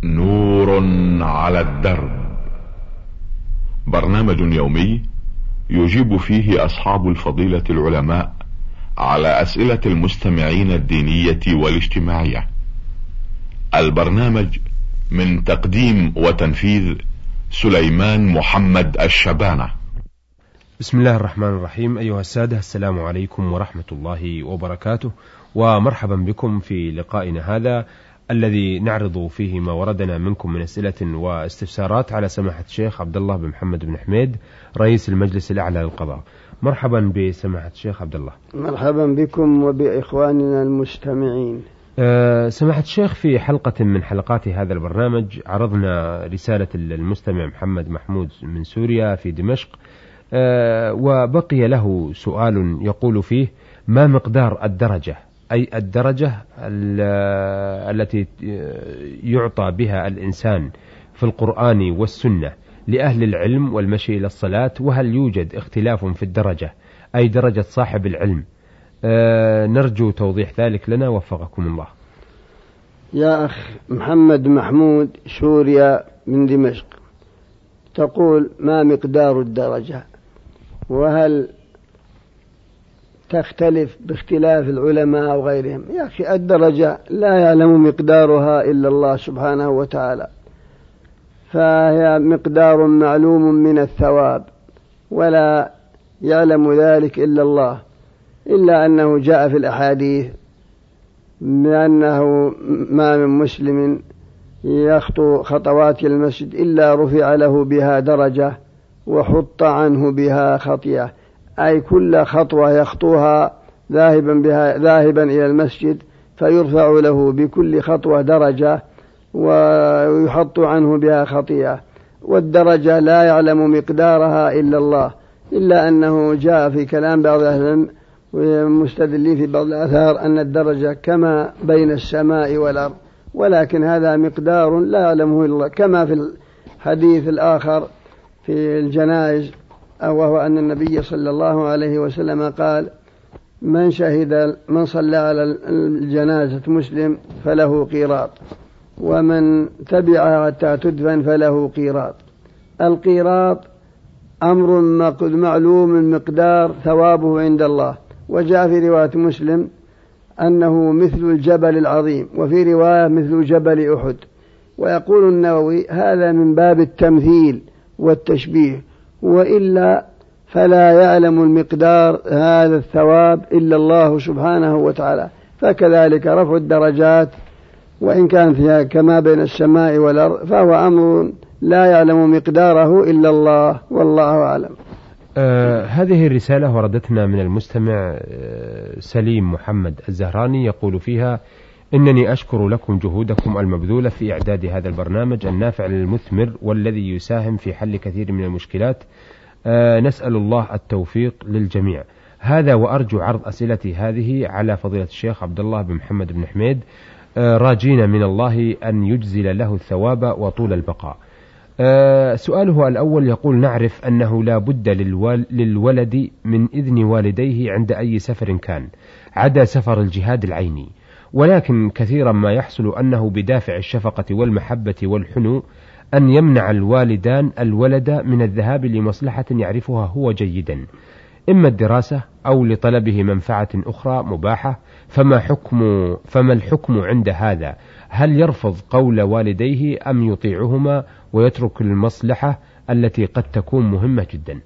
نور على الدرب، برنامج يومي يجيب فيه أصحاب الفضيلة العلماء على أسئلة المستمعين الدينية والاجتماعية. البرنامج من تقديم وتنفيذ سليمان محمد الشبانة. بسم الله الرحمن الرحيم. أيها السادة، السلام عليكم ورحمة الله وبركاته، ومرحبا بكم في لقائنا هذا الذي نعرض فيه ما وردنا منكم من أسئلة واستفسارات على سماحة الشيخ عبد الله بن محمد بن حميد رئيس المجلس الأعلى للقضاء. مرحبا بسماحة الشيخ عبد الله. مرحبا بكم وبإخواننا المستمعين. سماحة الشيخ، في حلقة من حلقات هذا البرنامج عرضنا رسالة المستمع محمد محمود من سوريا في دمشق، وبقي له سؤال يقول فيه: ما مقدار الدرجة، أي الدرجة التي يعطى بها الإنسان في القرآن والسنة لأهل العلم والمشي إلى الصلاة، وهل يوجد اختلاف في الدرجة، أي درجة صاحب العلم؟ نرجو توضيح ذلك لنا، وفقكم الله. يا أخ محمد محمود سوريا من دمشق، تقول ما مقدار الدرجة، وهل تختلف باختلاف العلماء وغيرهم؟ يا أخي، الدرجة لا يعلم مقدارها إلا الله سبحانه وتعالى، فهي مقدار معلوم من الثواب، ولا يعلم ذلك إلا الله، إلا أنه جاء في الأحاديث بأنه ما من مسلم يخطو خطوات المسجد إلا رفع له بها درجة وحط عنه بها خطيئة، أي كل خطوة يخطوها ذاهبا إلى المسجد فيرفع له بكل خطوة درجة ويحط عنه بها خطيئة. والدرجة لا يعلم مقدارها إلا الله، إلا أنه جاء في كلام بعض أهل العلم ومستدلين في بعض الآثار أن الدرجة كما بين السماء والأرض، ولكن هذا مقدار لا يعلمه إلا الله، كما في الحديث الآخر في الجنائز، وهو أن النبي صلى الله عليه وسلم قال: من صلى على الجنازة مسلم فله قيراط، ومن تبعها حتى تدفن فله قيراط. القيراط أمر معلوم مقدار ثوابه عند الله، وجاء في رواية مسلم أنه مثل الجبل العظيم، وفي رواية مثل جبل أحد. ويقول النووي: هذا من باب التمثيل والتشبيه، وإلا فلا يعلم المقدار هذا الثواب إلا الله سبحانه وتعالى. فكذلك رفع الدرجات، وإن كان فيها كما بين السماء والأرض، فهو أمر لا يعلم مقداره إلا الله، والله أعلم. هذه الرسالة وردتنا من المستمع سليم محمد الزهراني، يقول فيها: إنني أشكر لكم جهودكم المبذولة في إعداد هذا البرنامج النافع للمثمر والذي يساهم في حل كثير من المشكلات. نسأل الله التوفيق للجميع. هذا وأرجو عرض أسئلتي هذه على فضيلة الشيخ عبد الله بن محمد بن حميد، راجين من الله أن يجزل له الثواب وطول البقاء. سؤاله الأول يقول: نعرف أنه لا بد للولد من إذن والديه عند أي سفر كان عدا سفر الجهاد العيني، ولكن كثيرا ما يحصل أنه بدافع الشفقة والمحبة والحنو أن يمنع الوالدان الولد من الذهاب لمصلحة يعرفها هو جيدا، إما الدراسة أو لطلبه منفعة أخرى مباحة. فما الحكم عند هذا؟ هل يرفض قول والديه أم يطيعهما ويترك المصلحة التي قد تكون مهمة جدا؟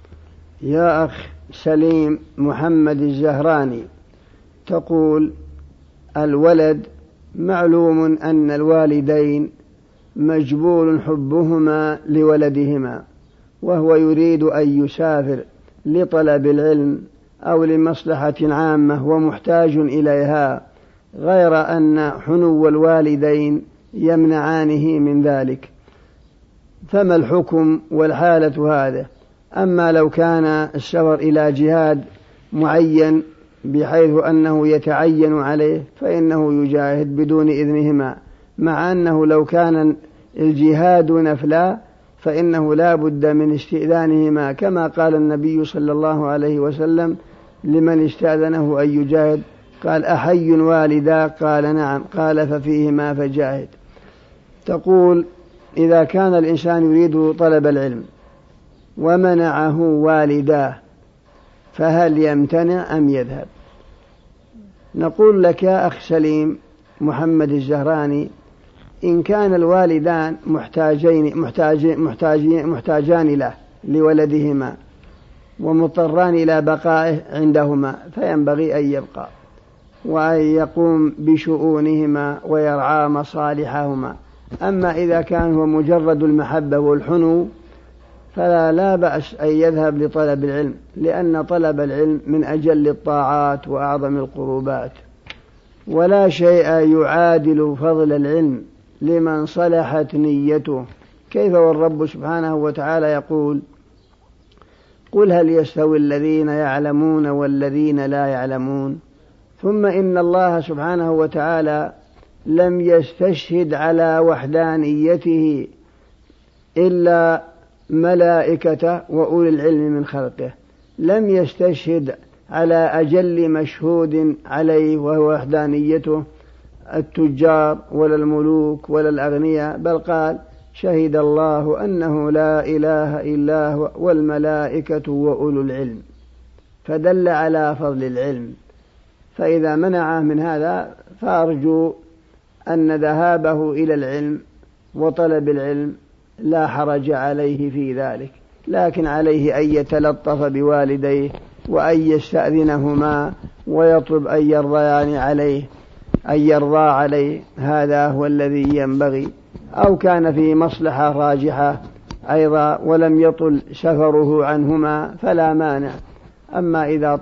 يا أخ سليم محمد الزهراني، تقول: الولد معلوم أن الوالدين مجبول حبهما لولدهما، وهو يريد أن يسافر لطلب العلم أو لمصلحة عامة ومحتاج إليها، غير أن حنو الوالدين يمنعانه من ذلك. فما الحكم والحالة هذا؟ أما لو كان السفر إلى جهاد معين بحيث أنه يتعين عليه فإنه يجاهد بدون إذنهما، مع أنه لو كان الجهاد نفلا فإنه لا بد من استئذانهما، كما قال النبي صلى الله عليه وسلم لمن استأذنه أن يجاهد قال: أحي والدا؟ قال: نعم. قال: ففيهما فجاهد. تقول: إذا كان الإنسان يريد طلب العلم ومنعه والداه فهل يمتنع أم يذهب؟ نقول لك يا أخ سليم محمد الزهراني: إن كان الوالدان محتاجان له لولدهما ومضطران إلى بقائه عندهما فينبغي أن يبقى وأن يقوم بشؤونهما ويرعى مصالحهما. أما إذا كان هو مجرد المحبة والحنو فلا بأس أن يذهب لطلب العلم، لأن طلب العلم من أجل الطاعات وأعظم القربات، ولا شيء يعادل فضل العلم لمن صلحت نيته. كيف والرب سبحانه وتعالى يقول: قل هل يستوي الذين يعلمون والذين لا يعلمون. ثم إن الله سبحانه وتعالى لم يستشهد على وحدانيته إلا ملائكته وأولي العلم من خلقه، لم يستشهد على أجل مشهود عليه وهو وحدانيته التجار ولا الملوك ولا الأغنياء، بل قال: شهد الله أنه لا إله إلا هو والملائكة وأولو العلم، فدل على فضل العلم. فإذا منعه من هذا فأرجو أن ذهابه إلى العلم وطلب العلم لا حرج عليه في ذلك، لكن عليه أن يتلطف بوالديه وأن يستأذنهما ويطلب أن يرضى عليه، هذا هو الذي ينبغي. أو كان في مصلحة راجحة أيضا ولم يطل سفره عنهما فلا مانع. أما إذا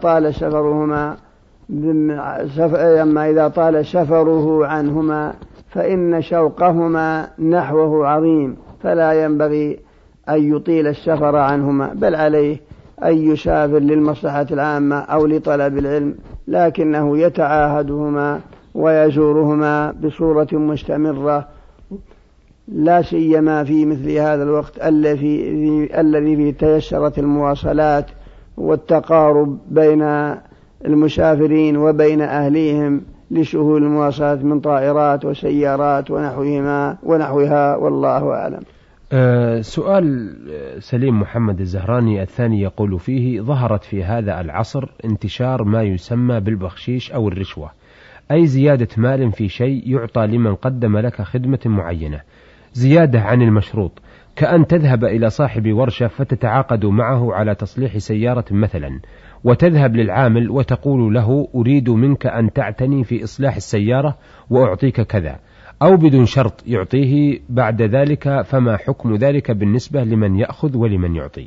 طال سفره عنهما فإن شوقهما نحوه عظيم، فلا ينبغي أن يطيل السفر عنهما، بل عليه أن يسافر للمصلحة العامة أو لطلب العلم، لكنه يتعاهدهما ويزورهما بصورة مستمرة، لا سيما في مثل هذا الوقت الذي فيه تيسرت المواصلات والتقارب بين المسافرين وبين أهليهم لسهول المواصلات من طائرات وسيارات ونحوها، والله أعلم. سؤال سليم محمد الزهراني الثاني يقول فيه: ظهرت في هذا العصر انتشار ما يسمى بالبخشيش أو الرشوة، أي زيادة مال في شيء يعطى لمن قدم لك خدمة معينة زيادة عن المشروط، كأن تذهب إلى صاحب ورشة فتتعاقد معه على تصليح سيارة مثلا، وتذهب للعامل وتقول له: أريد منك أن تعتني في إصلاح السيارة وأعطيك كذا، أو بدون شرط يعطيه بعد ذلك، فما حكم ذلك بالنسبة لمن يأخذ ولمن يعطي؟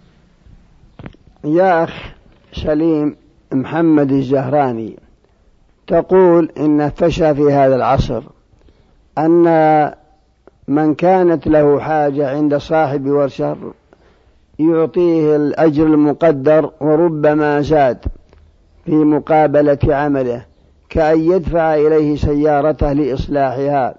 يا أخ سليم محمد الزهراني، تقول إن فشى في هذا العصر أن من كانت له حاجة عند صاحب ورشة يعطيه الأجر المقدر وربما زاد في مقابلة عمله، كأن يدفع إليه سيارته لإصلاحها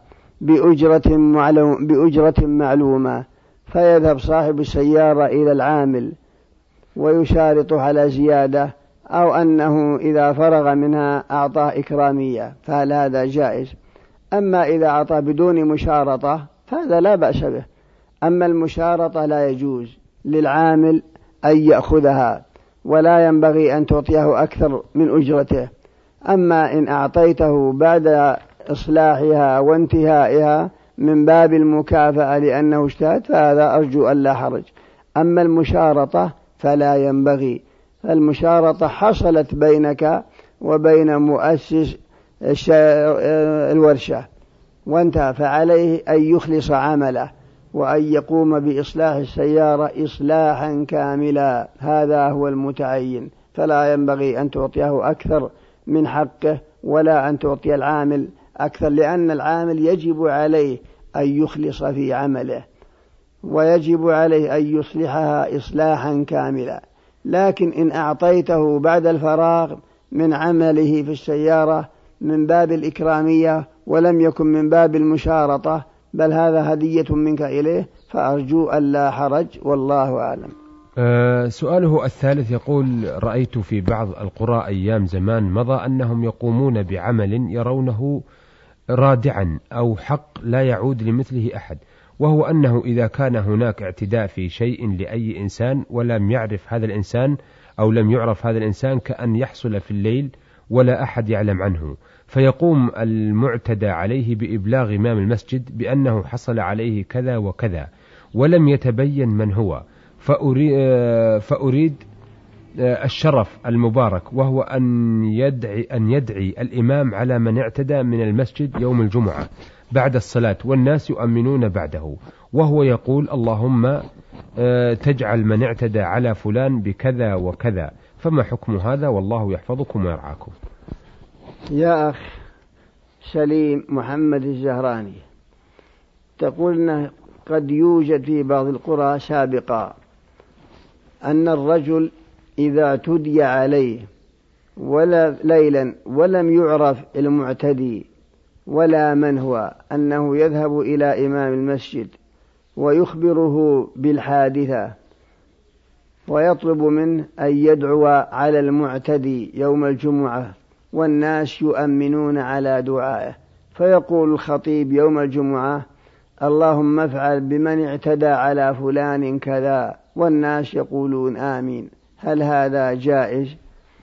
بأجرة معلومة، فيذهب صاحب السيارة إلى العامل ويشارط على زيادة، أو أنه إذا فرغ منها أعطاه إكرامية، فهل هذا جائز؟ أما إذا أعطى بدون مشارطة فهذا لا بأس به. أما المشارطة لا يجوز للعامل أن يأخذها، ولا ينبغي أن تعطيه أكثر من أجرته. أما إن أعطيته بعد إصلاحها وانتهائها من باب المكافأة لأنه اجتهد فهذا أرجو أن لا حرج. أما المشارطة فلا ينبغي، المشارطة حصلت بينك وبين مؤسس الورشة وانتهى، فعليه أن يخلص عمله وأن يقوم بإصلاح السيارة إصلاحا كاملا، هذا هو المتعين. فلا ينبغي أن تعطيه أكثر من حقه ولا أن تعطي العامل أكثر، لأن العامل يجب عليه أن يخلص في عمله ويجب عليه أن يصلحها إصلاحا كاملا. لكن إن أعطيته بعد الفراغ من عمله في السيارة من باب الإكرامية ولم يكن من باب المشارطة، بل هذا هدية منك إليه، فأرجو أن لا حرج، والله أعلم. سؤاله الثالث يقول: رأيت في بعض القرى أيام زمان مضى أنهم يقومون بعمل يرونه رادعا أو حق لا يعود لمثله أحد، وهو أنه إذا كان هناك اعتداء في شيء لأي إنسان ولم يعرف هذا الإنسان أو لم يعرف هذا الإنسان كأن يحصل في الليل ولا أحد يعلم عنه، فيقوم المعتدى عليه بإبلاغ إمام المسجد بأنه حصل عليه كذا وكذا ولم يتبين من هو، فأريد الشرف المبارك، وهو أن يدعي الإمام على من اعتدى من المسجد يوم الجمعة بعد الصلاة والناس يؤمنون بعده، وهو يقول اللهم تجعل من اعتدى على فلان بكذا وكذا. فما حكم هذا؟ والله يحفظكم ويرعاكم. يا أخ سليم محمد الزهراني، تقول أنه قد يوجد في بعض القرى سابقا أن الرجل إذا اعتدي عليه ولا ليلا ولم يعرف المعتدي ولا من هو، أنه يذهب إلى إمام المسجد ويخبره بالحادثة ويطلب منه أن يدعو على المعتدي يوم الجمعة والناس يؤمنون على دعائه، فيقول الخطيب يوم الجمعة اللهم افعل بمن اعتدى على فلان كذا، والناس يقولون آمين. هل هذا جائز؟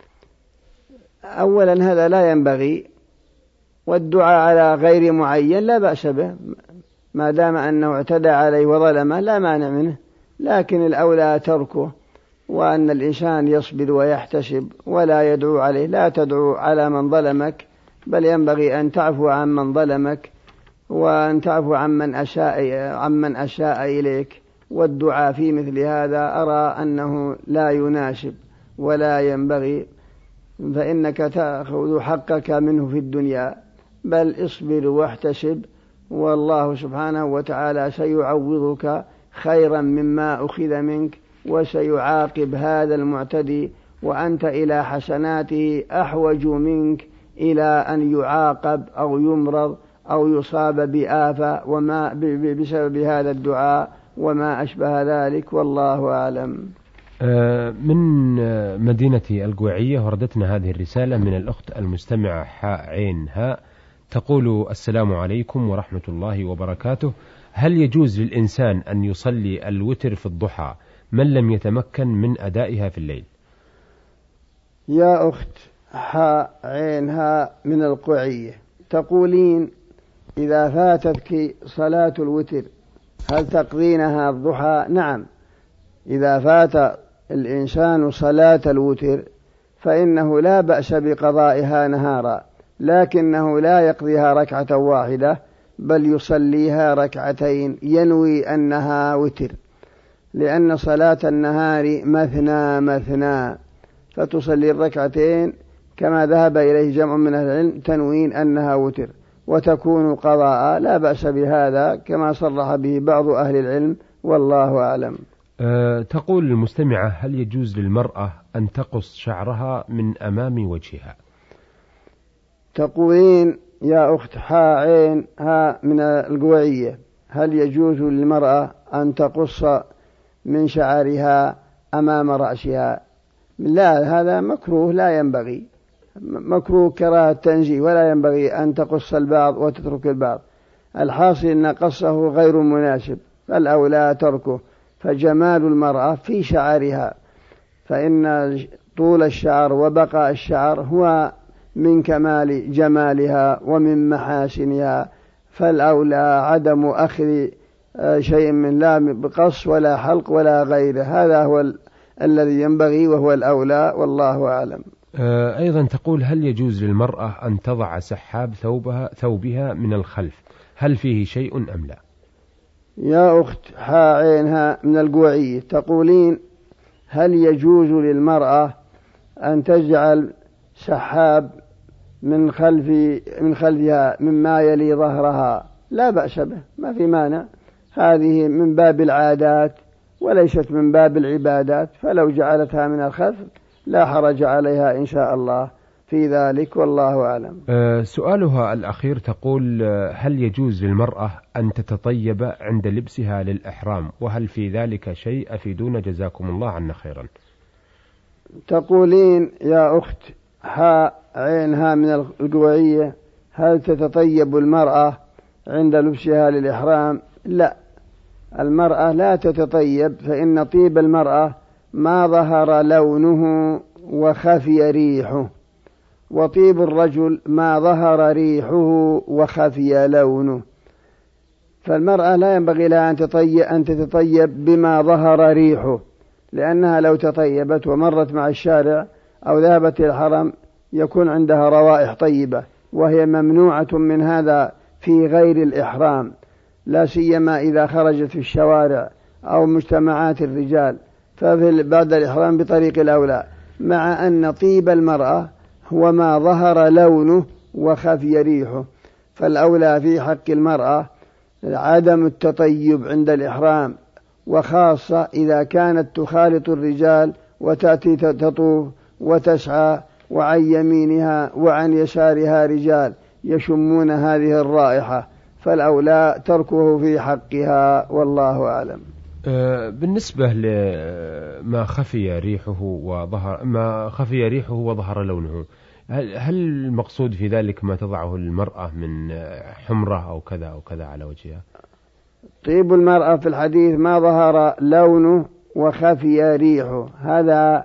أولا هذا لا ينبغي، والدعاء على غير معين لا بأس به ما دام أنه اعتدى عليه وظلمه، لا مانع منه، لكن الأولى تركه، وأن الإنسان يصبر ويحتسب ولا يدعو عليه. لا تدعو على من ظلمك، بل ينبغي أن تعفو عن من ظلمك وأن تعفو عن من أساء إليك. والدعاء في مثل هذا أرى أنه لا يناسب ولا ينبغي، فإنك تأخذ حقك منه في الدنيا، بل اصبر واحتسب، والله سبحانه وتعالى سيعوضك خيرا مما أخذ منك، وسيعاقب هذا المعتدي، وأنت إلى حسناته أحوج منك إلى أن يعاقب أو يمرض أو يصاب بآفة وما بسبب هذا الدعاء وما أشبه ذلك، والله أعلم. من مدينة القويعية وردتنا هذه الرسالة من الأخت المستمعة حاء عين هاء، تقول السلام عليكم ورحمة الله وبركاته، هل يجوز للإنسان أن يصلي الوتر في الضحى من لم يتمكن من أدائها في الليل؟ يا أخت حاء عين هاء من القويعية، تقولين إذا فاتتك صلاة الوتر هل تقضينها الضحى؟ نعم، إذا فات الإنسان صلاة الوتر فإنه لا بأس بقضائها نهارا، لكنه لا يقضيها ركعة واحدة، بل يصليها ركعتين ينوي أنها وتر، لأن صلاة النهار مثنى مثنى، فتصلي الركعتين كما ذهب إليه جمع من أهل العلم تنوين أنها وتر، وتكون قضاء، لا بأس بهذا كما صرح به بعض أهل العلم، والله أعلم. تقول المستمعة هل يجوز للمرأة أن تقص شعرها من أمام وجهها؟ تقولين يا أخت حاء عين ها من القويعية هل يجوز للمرأة أن تقص من شعرها أمام رأسها؟ لا، هذا مكروه، لا ينبغي، مكروه كراهة تنزيه، ولا ينبغي أن تقص البعض وتترك البعض. الحاصل أن قصه غير مناسب، فالأولى تركه، فجمال المرأة في شعرها، فإن طول الشعر وبقاء الشعر هو من كمال جمالها ومن محاسنها، فالأولى عدم أخذ شيء من لا بقص ولا حلق ولا غيره، هذا هو الذي ينبغي وهو الأولى، والله أعلم. أيضا تقول هل يجوز للمرأة أن تضع سحاب ثوبها من الخلف، هل فيه شيء أم لا؟ يا أخت حاء عينها من القويعية، تقولين هل يجوز للمرأة أن تجعل سحاب من خلفها مما يلي ظهرها؟ لا بأس به، ما في مانع، هذه من باب العادات وليست من باب العبادات، فلو جعلتها من الخلف لا حرج عليها إن شاء الله في ذلك، والله أعلم. سؤالها الأخير تقول هل يجوز للمرأة أن تتطيب عند لبسها للإحرام، وهل في ذلك شيء؟ أفيدونا جزاكم الله عنا خيرا. تقولين يا أخت حاء عينها من القويعية هل تتطيب المرأة عند لبسها للإحرام؟ لا، المرأة لا تتطيب، فإن طيب المرأة ما ظهر لونه وخفي ريحه، وطيب الرجل ما ظهر ريحه وخفي لونه. فالمرأة لا ينبغي لها أن تتطيب بما ظهر ريحه، لأنها لو تطيبت ومرت مع الشارع أو ذهبت إلى الحرم يكون عندها روائح طيبة، وهي ممنوعة من هذا في غير الإحرام، لا سيما إذا خرجت في الشوارع أو مجتمعات الرجال، بعد الإحرام بطريق الأولى، مع أن طيب المرأة هو ما ظهر لونه وخفي ريحه. فالأولى في حق المرأة عدم التطيب عند الإحرام، وخاصة إذا كانت تخالط الرجال وتأتي تطوف وتسعى وعن يمينها وعن يسارها رجال يشمون هذه الرائحة، فالأولى تركه في حقها، والله أعلم. بالنسبة لما خفي ريحه وظهر لونه، هل المقصود في ذلك ما تضعه المرأة من حمرة أو كذا أو كذا على وجهها؟ طيب المرأة في الحديث ما ظهر لونه وخفي ريحه، هذا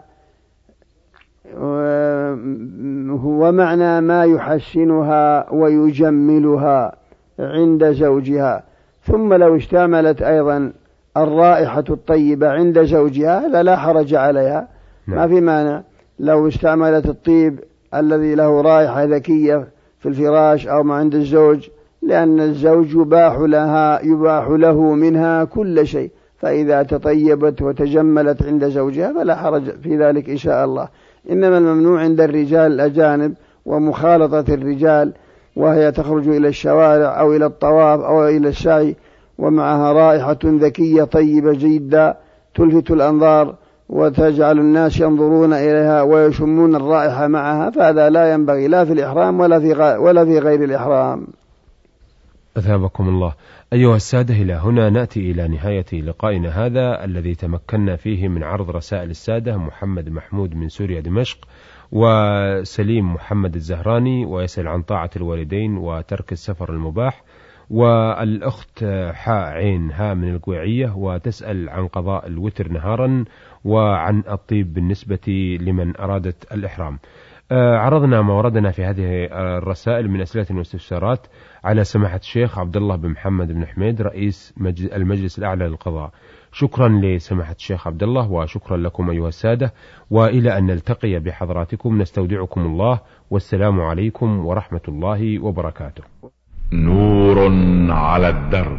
هو معنى ما يحسنها ويجملها عند زوجها. ثم لو اشتملت أيضا الرائحة الطيبة عند زوجها هذا لا حرج عليها، ما في مانع لو استعملت الطيب الذي له رائحة ذكية في الفراش أو ما عند الزوج، لأن الزوج يباح له منها كل شيء، فإذا تطيبت وتجملت عند زوجها فلا حرج في ذلك إن شاء الله. إنما الممنوع عند الرجال الأجانب ومخالطة الرجال، وهي تخرج إلى الشوارع أو إلى الطواف أو إلى السعي ومعها رائحة ذكية طيبة جدا تلفت الأنظار وتجعل الناس ينظرون إليها ويشمون الرائحة معها، فهذا لا ينبغي لا في الإحرام ولا في غير الإحرام. أثابكم الله. أيها السادة، إلى هنا نأتي إلى نهاية لقائنا هذا الذي تمكنا فيه من عرض رسائل السادة محمد محمود من سوريا دمشق، وسليم محمد الزهراني ويسأل عن طاعة الوالدين وترك السفر المباح، والأخت حاء عين ها من القويعية وتسأل عن قضاء الوتر نهارا وعن الطيب بالنسبة لمن أرادت الإحرام. عرضنا ما وردنا في هذه الرسائل من أسئلة واستفسارات على سماحة الشيخ عبد الله بن محمد بن حميد رئيس المجلس الأعلى للقضاء. شكرا لسماحة الشيخ عبد الله، وشكرا لكم أيها السادة، وإلى أن نلتقي بحضراتكم نستودعكم الله، والسلام عليكم ورحمة الله وبركاته. نور على الدرب،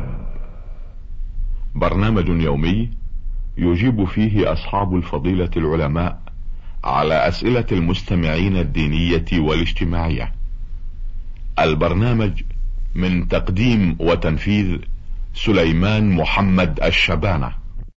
برنامج يومي يجيب فيه أصحاب الفضيلة العلماء على أسئلة المستمعين الدينية والاجتماعية. البرنامج من تقديم وتنفيذ سليمان محمد الشبانة.